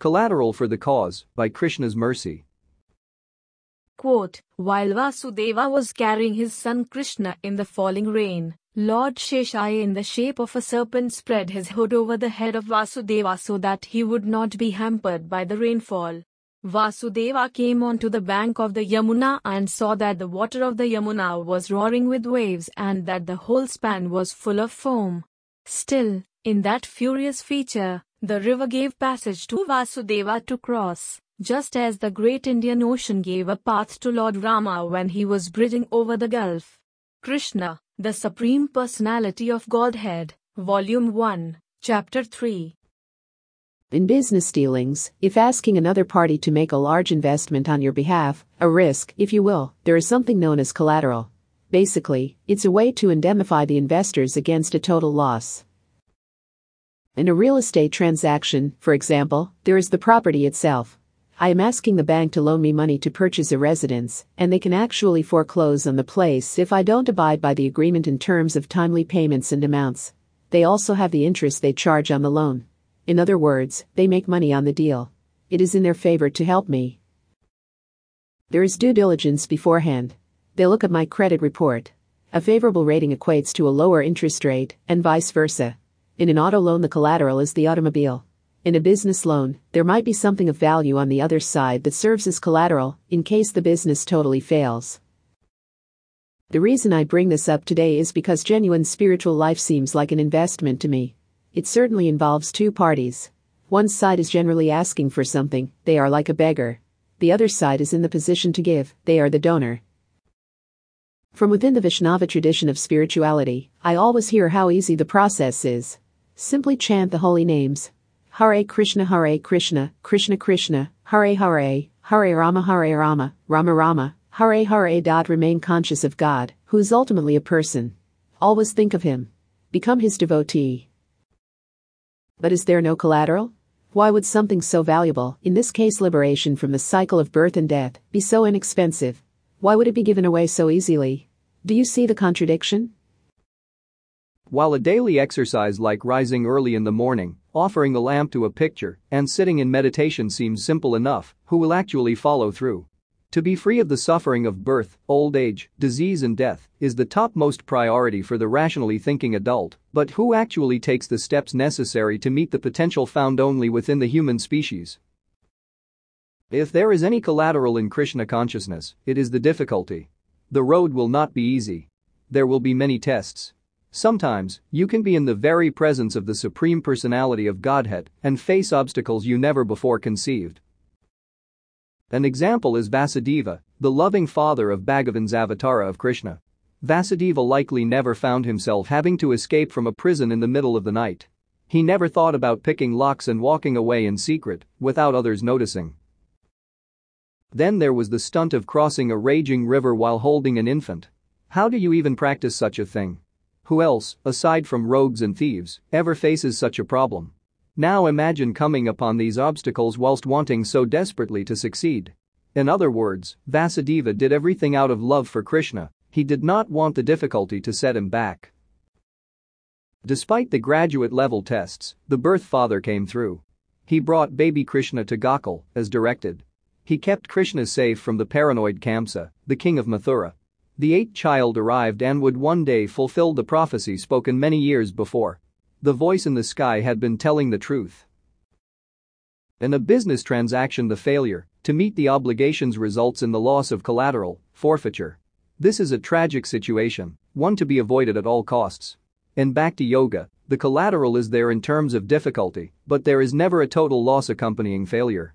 Collateral for the Cause, by Krishna's Mercy. Quote, while Vasudeva was carrying his son Krishna in the falling rain, Lord Sheshaya in the shape of a serpent spread his hood over the head of Vasudeva so that he would not be hampered by the rainfall. Vasudeva came onto the bank of the Yamuna and saw that the water of the Yamuna was roaring with waves and that the whole span was full of foam. Still, in that furious feature, the river gave passage to Vasudeva to cross, just as the great Indian Ocean gave a path to Lord Rama when he was bridging over the gulf. Krishna, the Supreme Personality of Godhead, Volume 1, Chapter 3. In business dealings, if asking another party to make a large investment on your behalf, a risk, if you will, there is something known as collateral. Basically, it's a way to indemnify the investors against a total loss. In a real estate transaction, for example, there is the property itself. I am asking the bank to loan me money to purchase a residence, and they can actually foreclose on the place if I don't abide by the agreement in terms of timely payments and amounts. They also have the interest they charge on the loan. In other words, they make money on the deal. It is in their favor to help me. There is due diligence beforehand. They look at my credit report. A favorable rating equates to a lower interest rate, and vice versa. In an auto loan, the collateral is the automobile. In a business loan, there might be something of value on the other side that serves as collateral in case the business totally fails. The reason I bring this up today is because genuine spiritual life seems like an investment to me. It certainly involves two parties. One side is generally asking for something, they are like a beggar. The other side is in the position to give, they are the donor. From within the Vaishnava tradition of spirituality, I always hear how easy the process is. Simply chant the holy names. Hare Krishna, Krishna Krishna, Hare Hare, Hare Rama, Rama Rama, Hare Hare. Remain conscious of God, who is ultimately a person. Always think of Him. Become His devotee. But is there no collateral? Why would something so valuable, in this case liberation from the cycle of birth and death, be so inexpensive? Why would it be given away so easily? Do you see the contradiction? While a daily exercise like rising early in the morning, offering a lamp to a picture, and sitting in meditation seems simple enough, who will actually follow through? To be free of the suffering of birth, old age, disease and death is the topmost priority for the rationally thinking adult, but who actually takes the steps necessary to meet the potential found only within the human species? If there is any collateral in Krishna consciousness, it is the difficulty. The road will not be easy. There will be many tests. Sometimes, you can be in the very presence of the Supreme Personality of Godhead and face obstacles you never before conceived. An example is Vasudeva, the loving father of Bhagavan's avatara of Krishna. Vasudeva likely never found himself having to escape from a prison in the middle of the night. He never thought about picking locks and walking away in secret, without others noticing. Then there was the stunt of crossing a raging river while holding an infant. How do you even practice such a thing? Who else, aside from rogues and thieves, ever faces such a problem? Now imagine coming upon these obstacles whilst wanting so desperately to succeed. In other words, Vasudeva did everything out of love for Krishna, he did not want the difficulty to set him back. Despite the graduate level tests, the birth father came through. He brought baby Krishna to Gokul, as directed. He kept Krishna safe from the paranoid Kamsa, the king of Mathura. The eighth child arrived and would one day fulfill the prophecy spoken many years before. The voice in the sky had been telling the truth. In a business transaction, the failure to meet the obligations results in the loss of collateral, forfeiture. This is a tragic situation, one to be avoided at all costs. In Bhakti Yoga, the collateral is there in terms of difficulty, but there is never a total loss accompanying failure.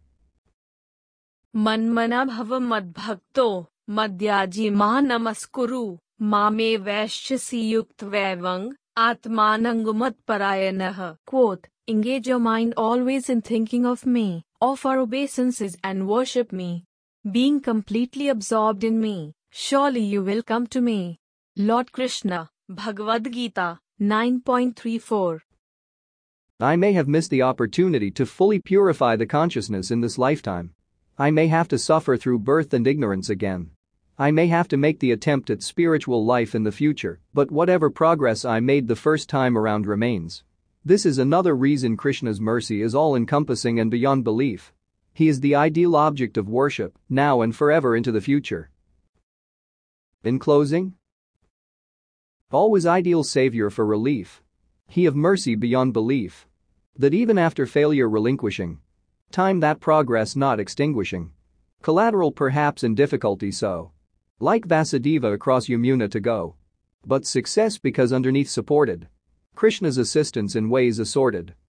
Manmana bhava madbhakto, madhyaji ma namaskuru, mame vaishyasi yuktvaevang, atmanangumat parayanah. Quote, engage your mind always in thinking of me, offer obeisances and worship me. Being completely absorbed in me, surely you will come to me. Lord Krishna, Bhagavad Gita, 9.34. I may have missed the opportunity to fully purify the consciousness in this lifetime. I may have to suffer through birth and ignorance again. I may have to make the attempt at spiritual life in the future, but whatever progress I made the first time around remains. This is another reason Krishna's mercy is all-encompassing and beyond belief. He is the ideal object of worship, now and forever into the future. In closing, always ideal savior for relief. He of mercy beyond belief. That even after failure relinquishing. Time that progress not extinguishing. Collateral perhaps in difficulty so. Like Vasudeva across Yamuna to go. But success because underneath supported. Krishna's assistance in ways assorted.